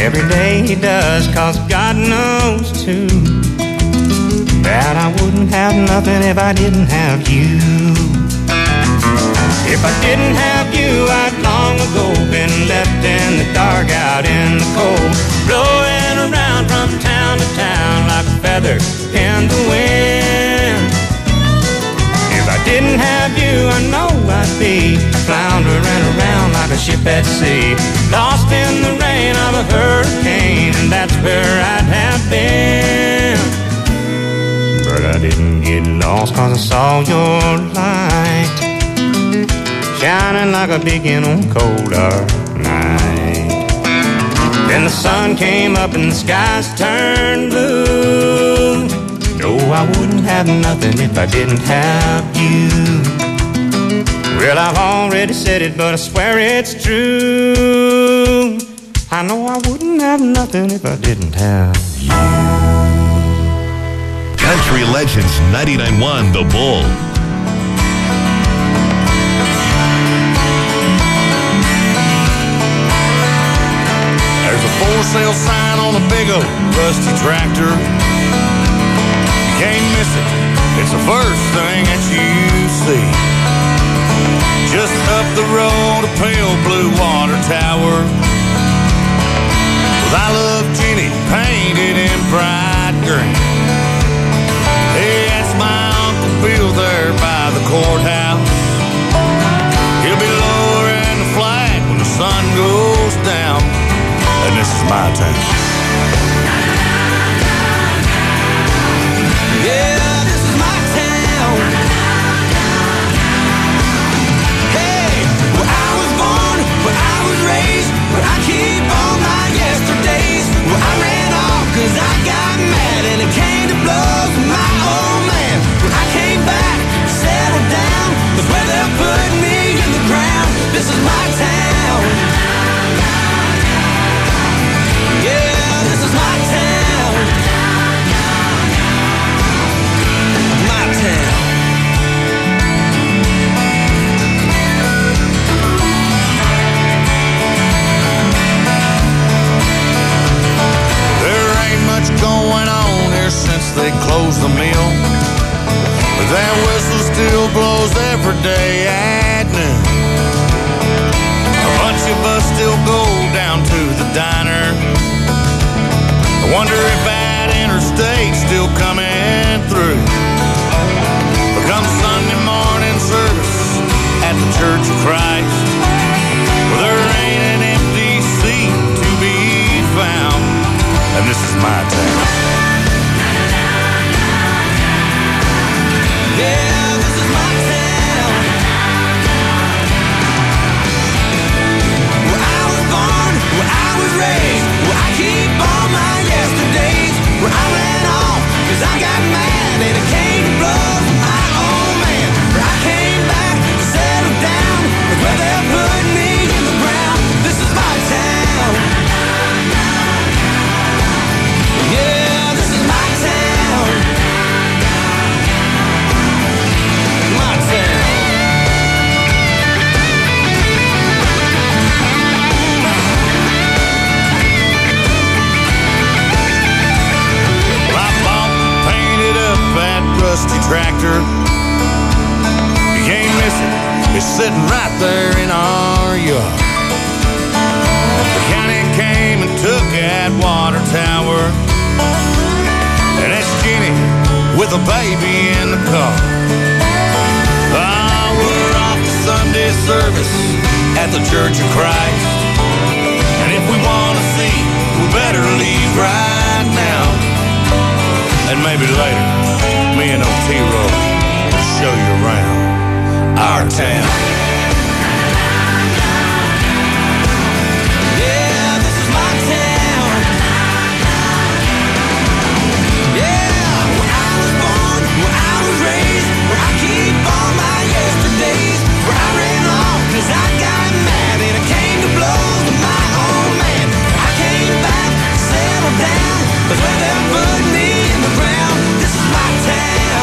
every day he does, 'cause God knows too that I wouldn't have nothing if I didn't have you. If I didn't have you, I'd long ago been left in the dark, out in the cold, blowing around from town to town like a feather in the wind. If I didn't have you, I know I'd be floundering around like a ship at sea, lost in the rain of a hurricane, and that's where I'd have been. But I didn't get lost, 'cause I saw your light shining like a beacon on a cold dark night. Then the sun came up and the skies turned blue. No, I wouldn't have nothing if I didn't have you. Well, I've already said it, but I swear it's true. I know I wouldn't have nothing if I didn't have you. Country Legends 99.1 The Bull. There's a for sale sign on a big old rusty tractor. You can't miss it. It's the first thing that you see. Just up the road, a pale blue water tower with I Love Jenny painted in bright green. Hey, that's my Uncle Bill there by the courthouse. He'll be lowering the flag when the sun goes down. And this is my town. Yeah, this is my town. Hey, where I was born, where I was raised, where I keep all my yesterdays, where I ran off 'cause I got mad and it came to blows with my old man. When I came back, settled down, that's where they'll put me in the ground. This is my town. Yeah, this is my town. My town. There ain't much going on here since they closed the mill, but that whistle still blows every day at noon. A bunch of us still go down to the diner. I wonder if that interstate's still coming through. But come Sunday morning service at the Church of Christ, well, there ain't an empty seat to be found. And this is my town. Yeah, this is my town. Where I was born, where I was raised, where I keep all my yesterdays, where I ran off 'cause I got mad and it came to blows with my old man. Where I came back, settled down, that's where they'll put me in the ground. This is my town. Yeah, this is my town. My town. Well, I bought and painted up that rusty tractor. You can't miss it. It's sitting right there in our yard. The county came and took that water tower, and that's Jenny with a baby in the car. Oh, we're off to Sunday service at the Church of Christ, and if we want to see, we better leave right now. And maybe later, me and Otero will show you around our town. Yeah, this is my town. Yeah, where I was born, where I was raised, where I keep all my yesterdays, where I ran off 'cause I got mad and it came to blows with my old man. I came back, settled down, but where they put me in the ground. This is my town.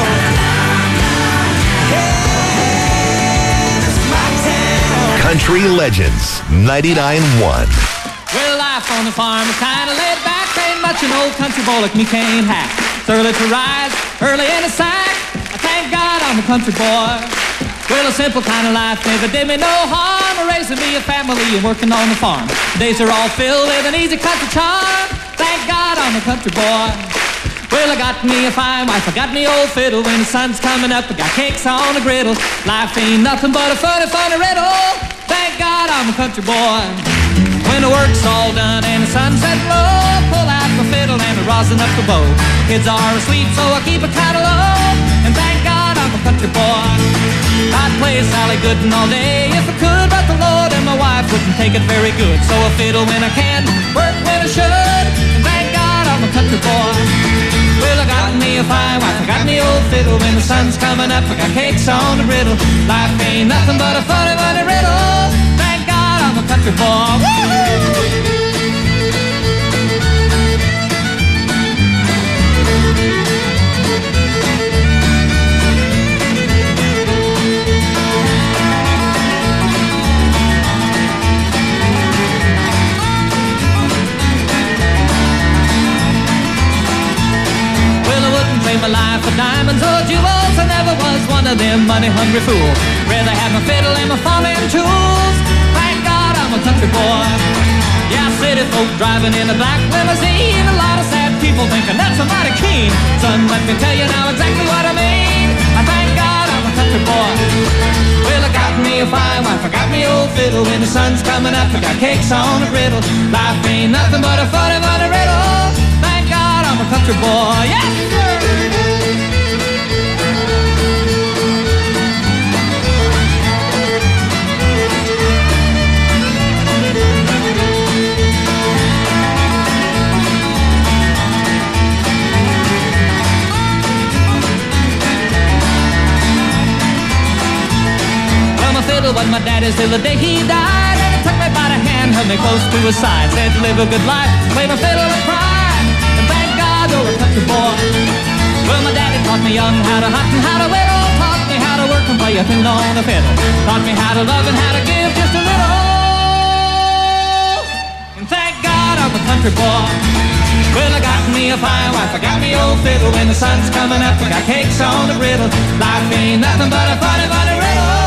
Yeah, this is my town. Country Legends 99.1. Well, I life on the farm is kinda laid back. Ain't much an old country boy like me can't hack. It's early to rise, early in the sack. I thank God I'm a country boy. Well, a simple kind of life never did me no harm. Raising me a family and working on the farm. Days are all filled with an easy country charm. Thank God I'm a country boy. Well, I got me a fine wife, I got me old fiddle. When the sun's coming up, I got cakes on the griddle. Life ain't nothing but a funny, funny riddle. Thank God I'm a country boy. When the work's all done and the sunset low, pull out my fiddle and I rosin up the bow. Kids are asleep, so I keep it kinda low. And thank God I'm a country boy. I'd play Sally Gooden all day if I could, but the Lord and my wife wouldn't take it very good. So I fiddle when I can, work when I should. And thank God I'm a country boy. Well, I got me a fine wife, I got me old fiddle. When the sun's coming up, I got cakes on the griddle. Life ain't nothing but a funny, funny riddle. Thank God I'm a country boy. Woo-hoo! My life for diamonds or jewels. I never was one of them money-hungry fools. Rather have my fiddle and my farming tools. Thank God I'm a country boy. Yeah, city folk driving in a black limousine. A lot of sad people thinking that's a mighty keen. Son, let me tell you now exactly what I mean. I thank God I'm a country boy. Well, I got me a fine wife, I got me old fiddle. When the sun's coming up, I got cakes on the griddle. Life ain't nothing but a funny, funny riddle. Thank God I'm a country boy. Yes, sir! Was my daddy's till the day he died. And he took me by the hand, held me close to his side. Said live a good life, play my fiddle and cry. And thank God you're a country boy. Well, my daddy taught me young how to hunt and how to whittle. Taught me how to work and play a tune on the fiddle. Taught me how to love and how to give just a little. And thank God I'm a country boy. Well, I got me a fine wife, I got me old fiddle. When the sun's coming up, I got cakes on the griddle. Life ain't nothing but a funny, funny riddle.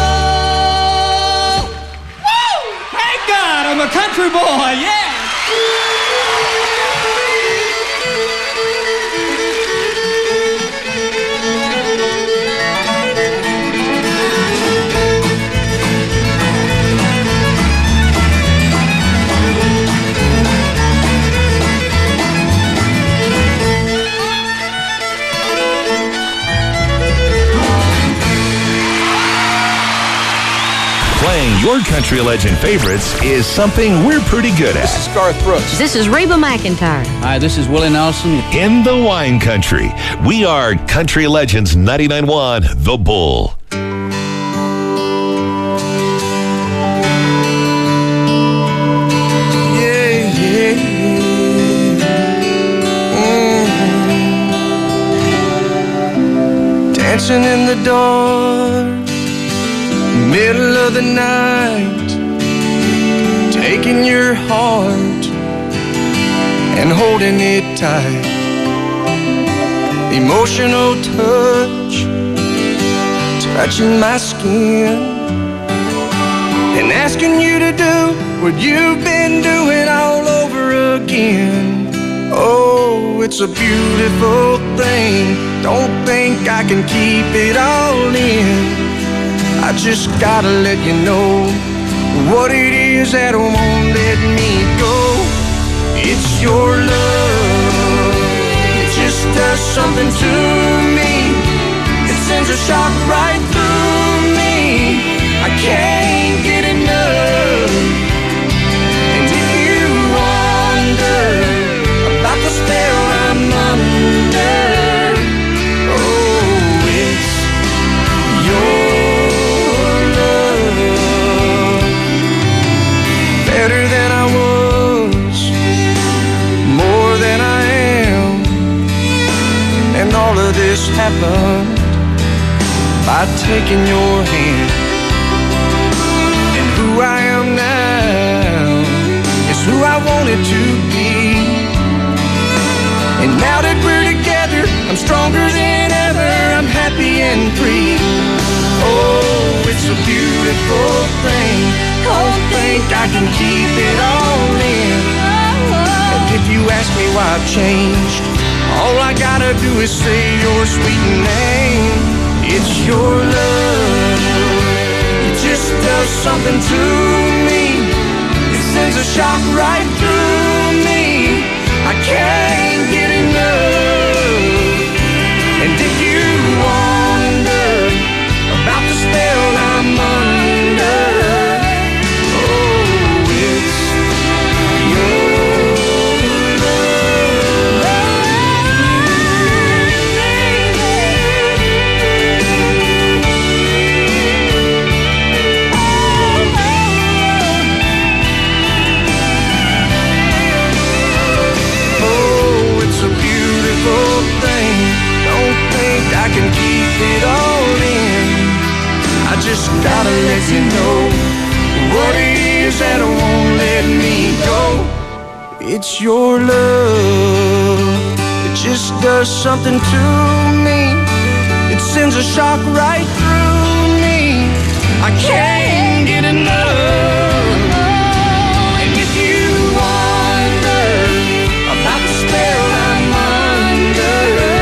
I'm a country boy, yeah! Playing your country legend favorites is something we're pretty good at. This is Garth Brooks. This is Reba McEntire. Hi, this is Willie Nelson. In the wine country, we are Country Legends 99.1 The Bull. Dancing in the dark, middle of the night, taking your heart and holding it tight. Emotional touch, touching my skin, and asking you to do what you've been doing all over again. Oh, it's a beautiful thing. Don't think I can keep it all in. I just gotta let you know what it is that won't let me go. It's your love. It just does something to me. It sends a shock right through me. I can't get enough. And if you wonder about the spell I'm under, oh, it's your better than I was, more than I am. And all of this happened by taking your hand. And who I am now is who I want wanted to be. And now that we're together, I'm stronger than ever. I'm happy and free. Oh, it's a beautiful thing. Don't think I can keep it all in. And if you ask me why I've changed, all I gotta do is say your sweet name. It's your love. It just does something to me. It sends a shock right through me. I can't get enough. And if you wonder about the spell I'm under, oh, it's your I can keep it all in. I just gotta let you know what it is that won't let me go. It's your love. It just does something to me. It sends a shock right through me. I can't get enough. And if you wonder about the spell I'm under,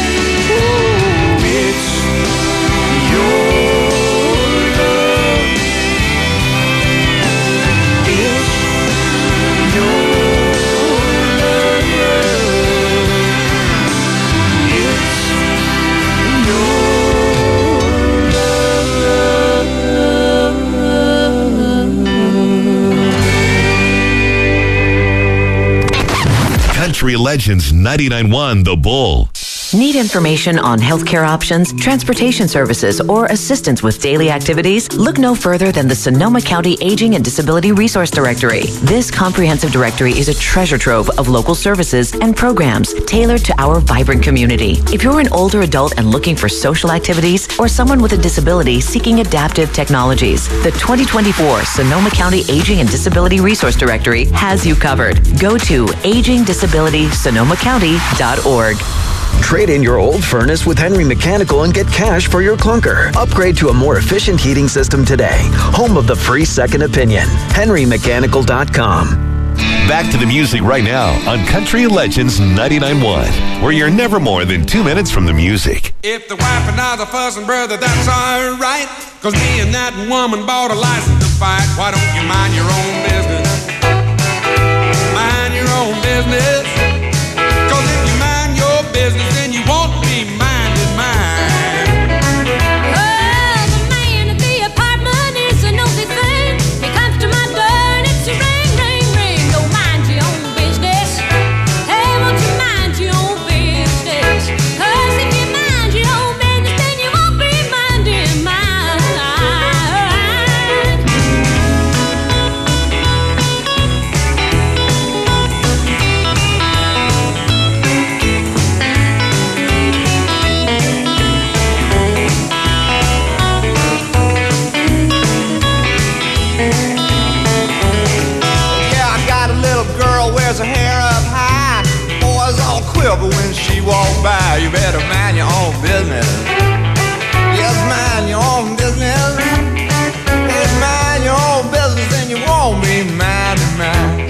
Country Legends 99.1 The Bull. Need information on healthcare options, transportation services, or assistance with daily activities? Look no further than the Sonoma County Aging and Disability Resource Directory. This comprehensive directory is a treasure trove of local services and programs tailored to our vibrant community. If you're an older adult and looking for social activities, or someone with a disability seeking adaptive technologies, the 2024 Sonoma County Aging and Disability Resource Directory has you covered. Go to agingdisabilitysonomacounty.org. Trade in your old furnace with Henry Mechanical and get cash for your clunker. Upgrade to a more efficient heating system today. Home of the free second opinion. HenryMechanical.com. Back to the music right now on Country Legends 99.1, where you're never more than 2 minutes from the music. If the wife and I's a fussing, brother, that's all right. 'Cause me and that woman bought a license to fight. Why don't you mind your own business? Mind your own business. 'Cause if you mind your business, then you won't be minding mine. Oh, the man at the apartment is a nosy thing. He comes to my door and it's a ring, ring, ring. Don't mind your own business. Hey, won't you mind your own business? 'Cause if you mind your own business, then you won't be minding mine. Wears her hair up high, boys all quiver when she walk by. You better mind your own business. Yes, mind your own business. Yes, mind your own business, and you won't be minding mine.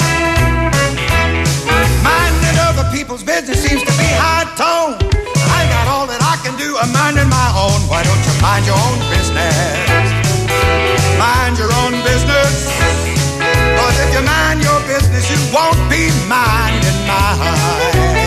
Minding other people's business seems to be high tone. I got all that I can do. I'm minding my own. Why don't you mind your own business? Mind your own business. 'Cause if you mind your business, you won't be minding mine.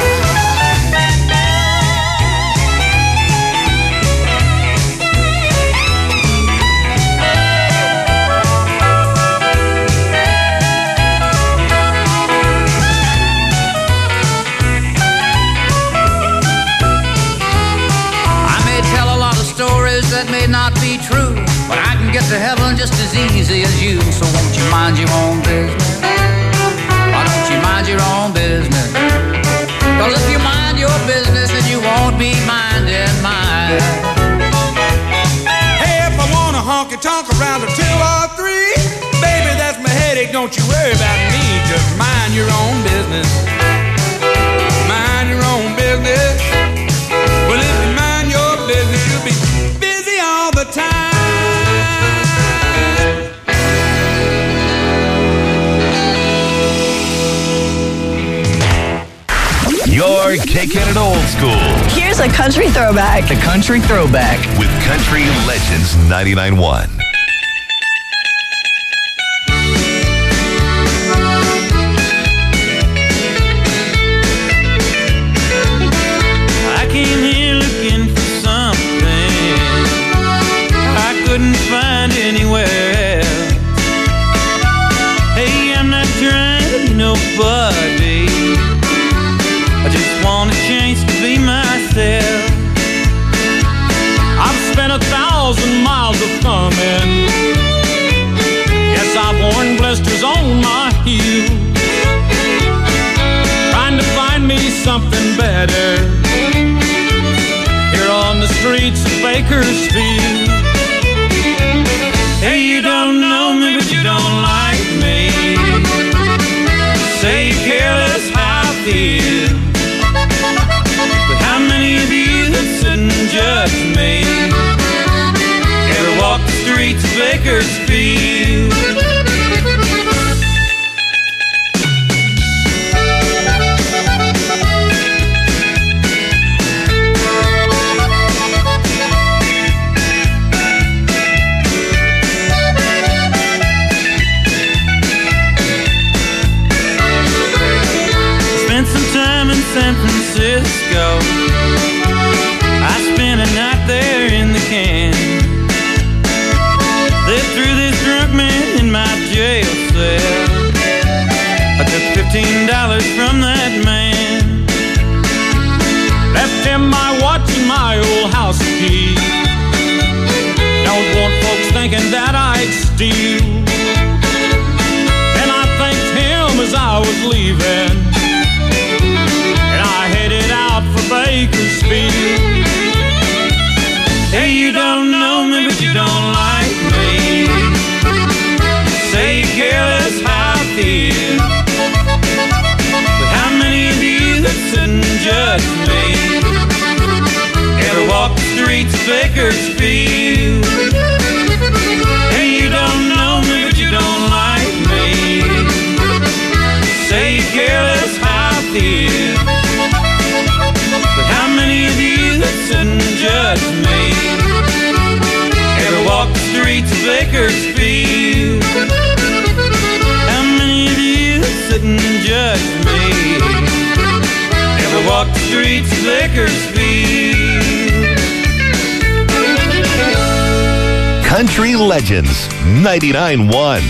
I may tell a lot of stories that may not be true, but I can get to heaven just as easy as you. So won't you mind your own business? Why don't you mind your own business? 'Cause if you mind your business, then you won't be minding mine. Hey, if I wanna honky tonk around the 2 or 3, baby, that's my headache. Don't you worry about me. Just mind your own business. Mind your own business. Well, if you mind your business, you'll be busy all the time. You're kicking it old school. Here's a country throwback. The Country Throwback with Country Legends 99.1. I came here looking for something I couldn't find anywhere else. Hey, I'm not trying to be nobody. I just want a chance to be myself. I've spent 1,000 miles of thumbing. Yes, I've worn blisters on my heels, trying to find me something better here on the streets of Bakersfield. Hey, you don't know me, but you don't like me. Say you care less how I feel. But how many of you that sit and judge me ever walk the streets of Bakersfield? Spent some time in San Francisco. I spent a night there in the can. They threw this drunk man in my jail cell. I took $15 from that man, left him my watch and my old house key. Don't want folks thinking that I'd steal. And I thanked him as I was leaving, and I headed out for Bakersfield. Hey, you don't know me, but you don't like me. Say you care less how I feel. But how many of you that sit and judge me ever walk the streets of Bakersfield? Hey, you don't know me, but you don't like me. Say you care less how I feel. But how many of you that sit and judge me ever walk the streets of Bakersfield? How many of you that sit and judge me ever walk the streets of Bakersfield? Country Legends 99.1.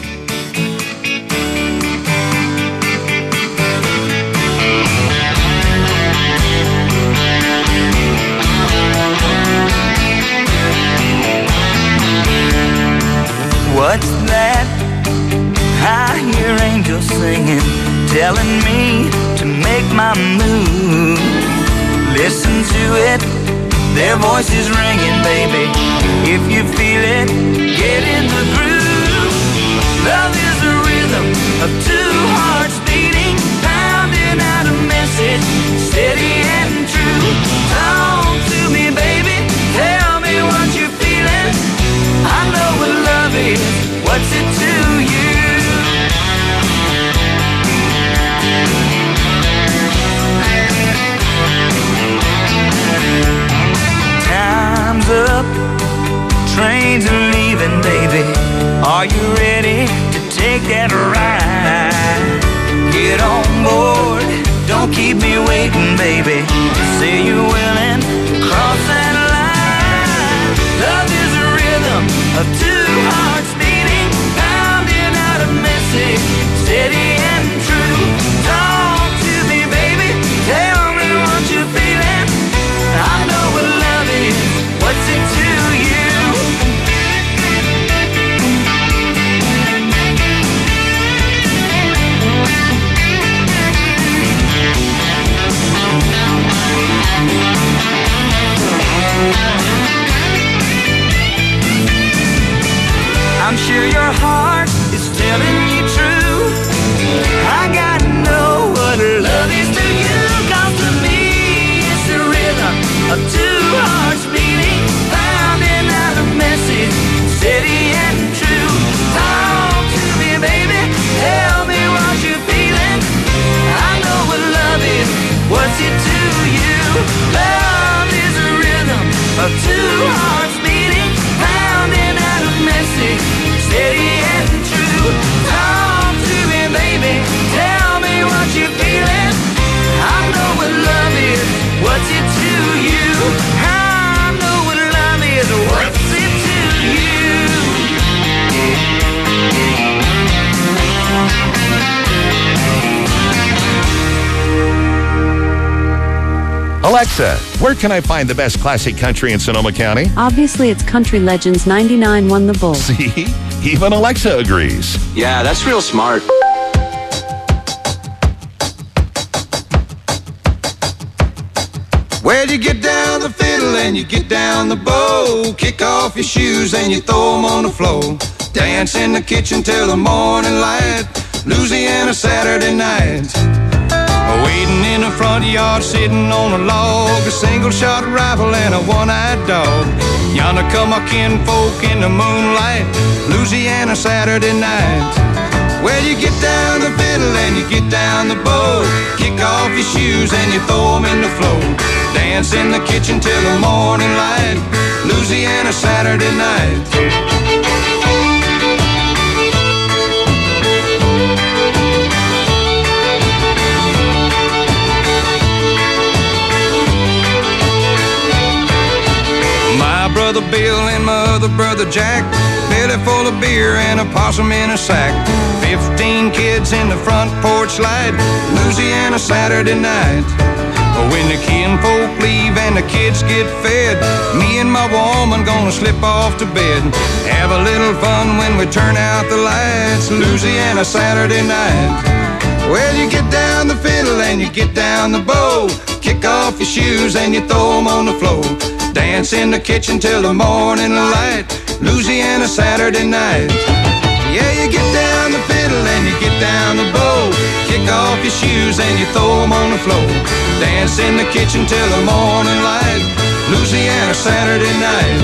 What's that? I hear angels singing, telling me to make my move. Listen to it, their voices ringing, baby. If you feel it, get in the groove. Love is a rhythm of two hearts beating, pounding out a message, steady and true. Talk to me, baby, tell me what you're feeling. I know what love is, what's it to you? Time's up, trains are leaving, baby. Are you ready to take that ride? Get on board, don't keep me waiting, baby. Say you're willing to cross that line. Love is a rhythm of two hearts beating, pounding out a message, steady and true. Talk to me, baby, tell me what you're feeling. I know what love is, what's it to you? Alexa, where can I find the best classic country in Sonoma County? Obviously, it's Country Legends 99 the Bull. See? Even Alexa agrees. Yeah, that's real smart. Well, you get down the fiddle and you get down the bow. Kick off your shoes and you throw 'em on the floor. Dance in the kitchen till the morning light. Louisiana Saturday night. Waiting in the front yard, sitting on a log. A single-shot rifle and a one-eyed dog. Yonder come our kinfolk in the moonlight. Louisiana Saturday night. Well, you get down the fiddle and you get down the bow. Kick off your shoes and you throw 'em in the floor. Dance in the kitchen till the morning light. Louisiana Saturday night. My brother Bill and my other brother Jack, belly full of beer and a possum in a sack. 15 kids in the front porch light. Louisiana Saturday night. When the kinfolk leave and the kids get fed, me and my woman gonna slip off to bed. Have a little fun when we turn out the lights. Louisiana Saturday night. Well, you get down the fiddle and you get down the bow. Kick off your shoes and you throw 'em on the floor. Dance in the kitchen till the morning light. Louisiana Saturday night. Yeah, you get down the fiddle and you get down the bow. Kick off your shoes and you throw 'em on the floor. Dance in the kitchen till the morning light. Louisiana Saturday night.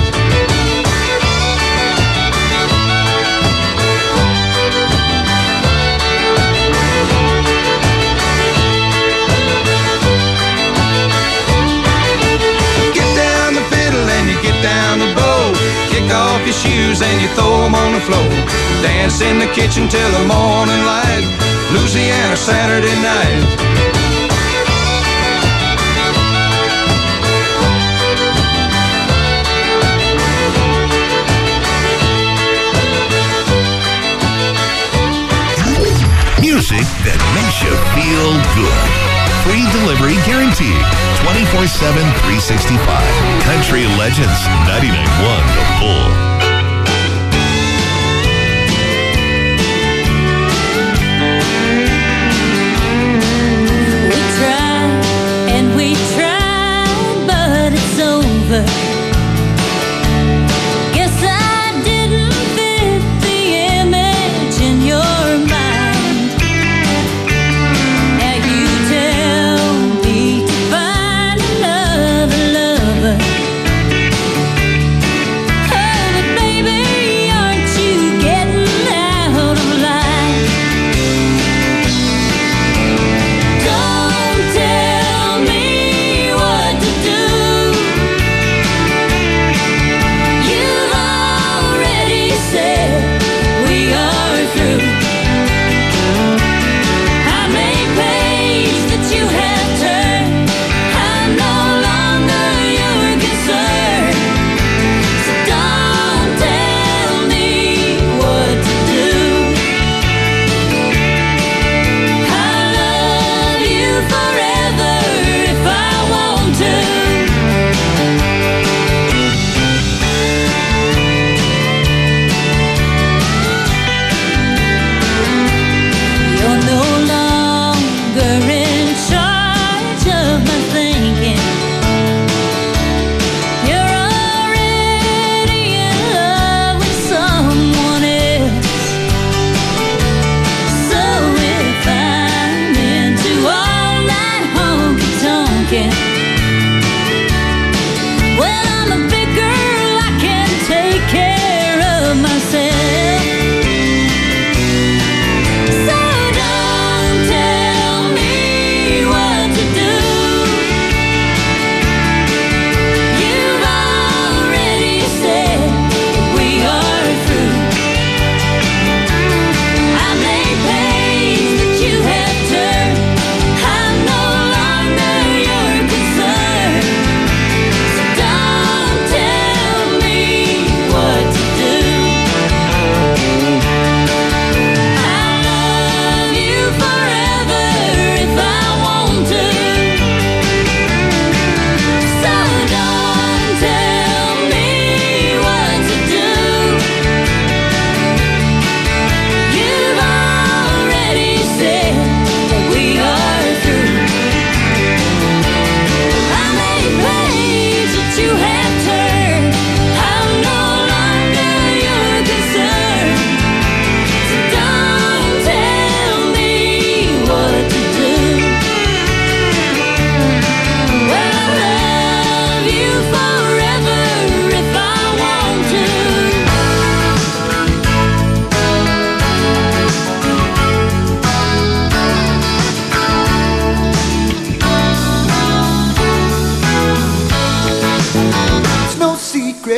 Down the bow, kick off your shoes and you throw 'em on the floor. Dance in the kitchen till the morning light. Louisiana Saturday night. Music that makes you feel good. Free delivery guaranteed. 24/7, 365. Country Legends 99.1 The Bull. We tried and we tried, but it's over. Guess I didn't fit the image in your mind. Now you tell me to find another lover. Oh, but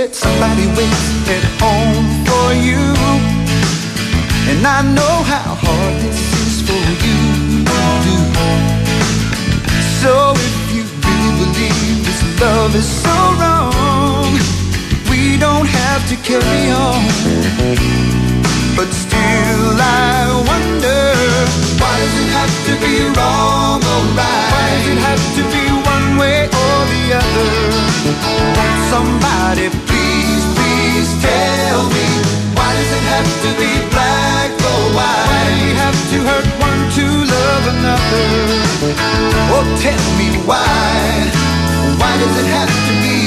that somebody waits at home for you. And I know how hard this is for you to do. So if you really believe this love is so wrong, we don't have to carry on. But still I wonder, why does it have to be wrong or right? Why does it have to be one way or the other? Won't somebody please, please tell me, why does it have to be black or white? Why do we have to hurt one to love another? Oh, tell me why does it have to be?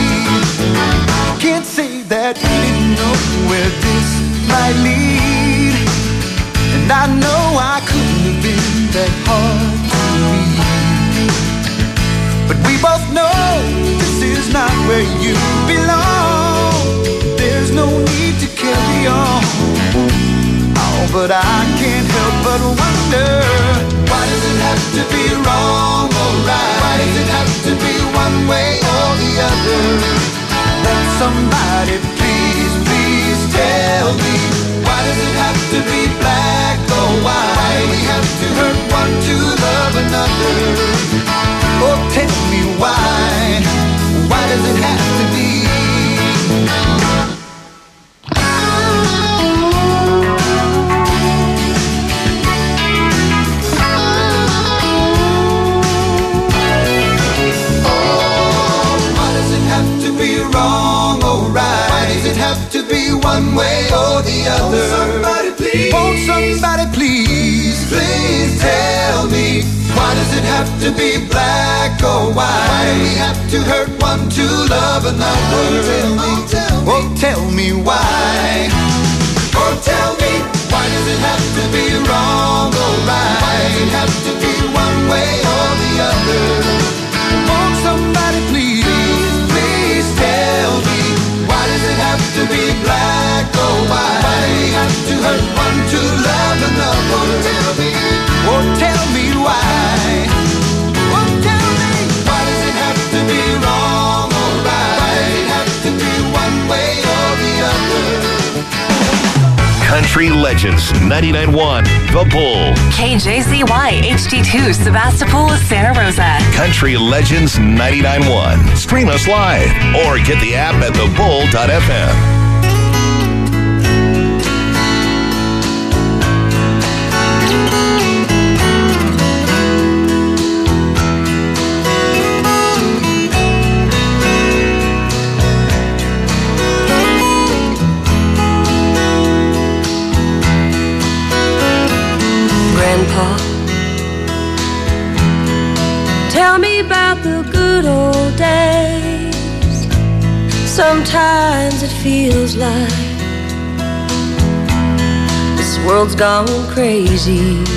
Can't say that we didn't know where this might lead. And I know I couldn't have been that hard to read. But we both know this is not where you belong. There's no need to carry on. Oh, but I can't help but wonder, why does it have to be wrong or right? Why does it have to be one way or the other? Let somebody please, please tell me, why does it have to be black or white? Why do we have to hurt one to love another? Oh, tell me why does it have to be? Wrong or right? Why does it have to be one way or the other? Won't somebody please, please tell me, why does it have to be black or white? Why do we have to hurt one to love another? Oh, tell me why. Oh, tell me, why does it have to be wrong or right? Why does it have to be one way or the other? Won't somebody please tell me, why does it have to be black or white? Why do we have to hurt one to love another? Oh, tell me why. Oh, tell me, why does it have to be wrong or right? Why does it have to be one way or the other? Country Legends 99.1 The Bull. KJZY HD2 Sebastopol, Santa Rosa. Country Legends 99.1. Stream us live or get the app at thebull.fm. Grandpa, tell me about the good old days. Sometimes it feels like this world's gone crazy.